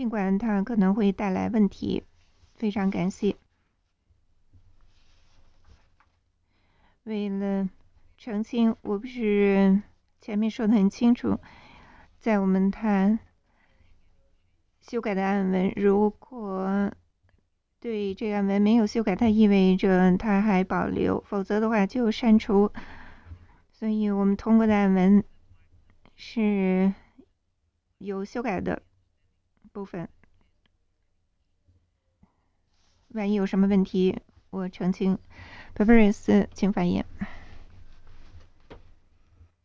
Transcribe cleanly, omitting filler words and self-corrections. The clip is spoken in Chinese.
尽管它可能会带来问题。非常感谢。为了澄清，我不是前面说的很清楚，在我们谈修改的案文，如果对这个案文没有修改，它意味着它还保留，否则的话就删除。所以我们通过的案文是有修改的部分。万一有什么问题，我澄清。Barbaros，请发言。